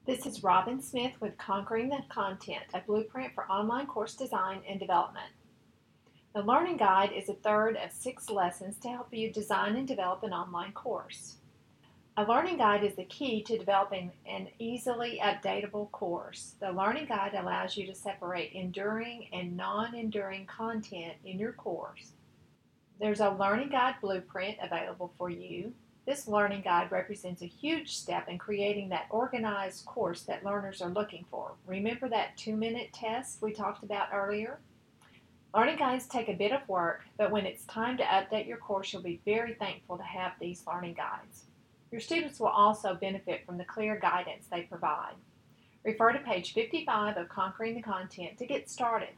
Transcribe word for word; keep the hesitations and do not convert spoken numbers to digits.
This is Robin Smith with Conquering the Content, a blueprint for online course design and development. The Learning Guide is a third of six lessons to help you design and develop an online course. A learning guide is the key to developing an easily updatable course. The Learning Guide allows you to separate enduring and non-enduring content in your course. There's a Learning Guide blueprint available for you. This learning guide represents a huge step in creating that organized course that learners are looking for. Remember that two-minute test we talked about earlier? Learning guides take a bit of work, but when it's time to update your course, you'll be very thankful to have these learning guides. Your students will also benefit from the clear guidance they provide. Refer to page fifty-five of Conquering the Content to get started.